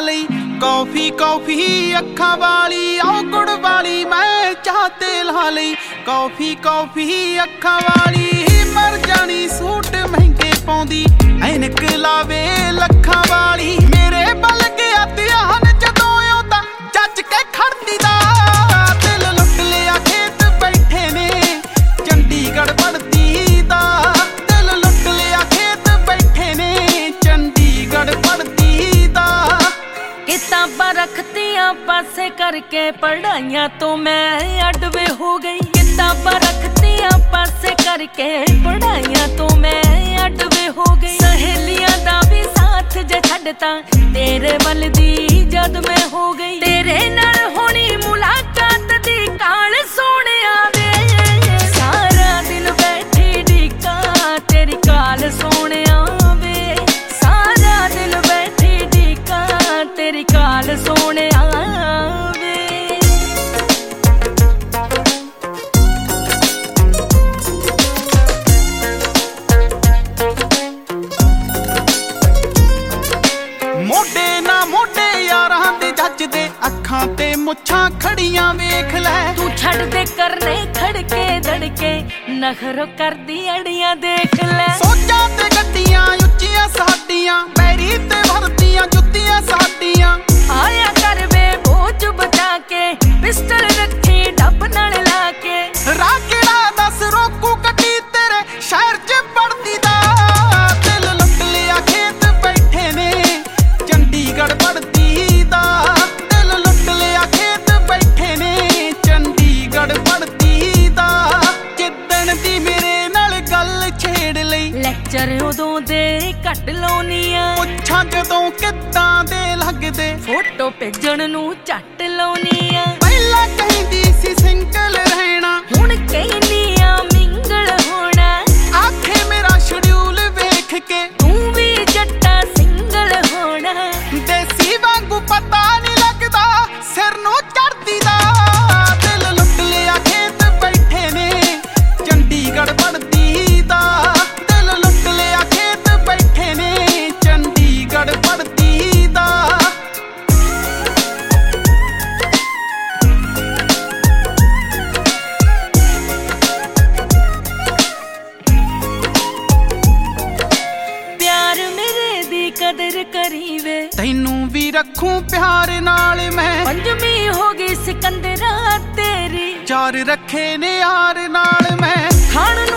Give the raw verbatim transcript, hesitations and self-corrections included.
लई coffee coffee अखां वाली आओ गुड़ वाली मैं चाह ते ला लई कॉफी कॉफी अखां वाली मर जानी सूट महंगे पाउंदी ऐनक लावे लखां वाली मेरे बल गया ध्यान जदों ओदा जज के खड़दी दा दिल लुट लिया खेत बैठे ने चंडीगढ़ पढ़दी दा दिल लुट लिया खेत बैठे ने चंडीगढ़ पढ़दी दा किताबां रखतियां पासे करके पढ़ाइयां तो मैं अडवे हो गई किताबां रखतियां पासे करके पढ़ाइयां तो मैं अडवे हो गई सहेलियां दा भी साथ जे छड्डता तेरे वल दी जद मैं हो गई तेरे नाल होनी मुलाकात दी काल सोहणिया वे सारा दिन बैठी ढीका तेरी काल सोहणिया वे सारा दिन बैठी ढीका तेरी काल सोहणिया वे मोढे ना मोढे यारां दे जचदे अखां ते मुछां खड़ियां वेख लै तू छड़ दे करने खड़के धड़के नखरो करदी अड़ियां देख ले सोचां ते गड्डियां ਉੱਚੀਆਂ ਸਾਡੀਆਂ पैरी ते भरदियां जुत्तियां साडियां आया कर वे बोझ बचा के पिस्टल रखी डब नाल ला के राह किहड़ा दस रोकू कटी तेरे शहर च पढ़दी दा दिल लुट लिया खेत बैठे ने चंडीगढ़ पढ़दी दा दिल लुट लिया खेत बैठे ने चंडीगढ़ पढ़दी दा जिद्दण दी मेरे नाल गल छेड़ लई ਲੈਕਚਰ ਉਦੋਂ ਦੇ ਘੱਟ ਲਾਉਣੀਆਂ ਪੁੱਛਾਂ ਜਦੋਂ ਕਿੱਦਾਂ ਦੇ ਲੱਗਦੇ ਫੋਟੋ ਭੇਜਣ ਨੂੰ ਝੱਟ ਲਾਉਣੀਆਂ ਪਹਿਲਾਂ ਕਹਿੰਦੀ ਸੀ ਸਿੰਗਲ ਰਹਿਣਾ ਹੁਣ ਕਹਿੰਦੀਆਂ ਮਿੰਗਲ ਹੋਣਾ ਆਖੇ ਮੇਰਾ ਸ਼ਡਿਊਲ ਵੇਖ ਕੇ ਤੂੰ ਵੀ ਜੱਟਾ ਸਿੰਗਲ ਹੋਣਾ ਦੇਸੀ ਵਾਂਗੂ ਪਤਾ ਨਹੀਂ ਲੱਗਦਾ ਸਿਰ ਨੂੰ ਚੜਦੀ ਦਾ ਦਿਲ ਲੁੱਟ ਲਿਆ ਖੇਤ ਬੈਠੇ ਨੇ ਚੰਡੀਗੜ੍ਹ ਪੜਦੀ ਦਾ ਦਿਲ ਲੁੱਟ ਲਿਆ ਖੇਤ ਬੈਠੇ ਨੇ ਚੰਡੀਗੜ੍ਹ ਪੜਦੀ ਦਾ ਪਿਆਰ ਮੇਰੇ ਦੀ ਕਦਰ ਕਰੀ ਵੇ ਤੈਨੂੰ ਵੀ ਰੱਖੂੰ ਪਿਆਰ ਨਾਲ ਮੈਂ ਪੰਜਵੀਂ ਹੋ ਗਈ ਸਿਕੰਦਰਾ ਤੇਰੀ ਚਾਰ ਰੱਖੇ ਨੇ ਯਾਰ ਨਾਲ ਮੈਂ ਖਾਣ